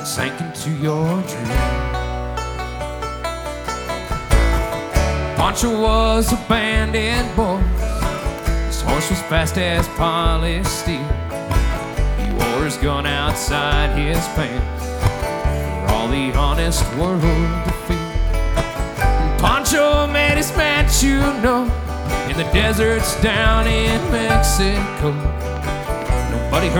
sank into your dream. Pancho was a bandit boy. His horse was fast as polished steel. He wore his gun outside his pants for all the honest world to feel. Pancho met his match, you know, in the deserts down in Mexico.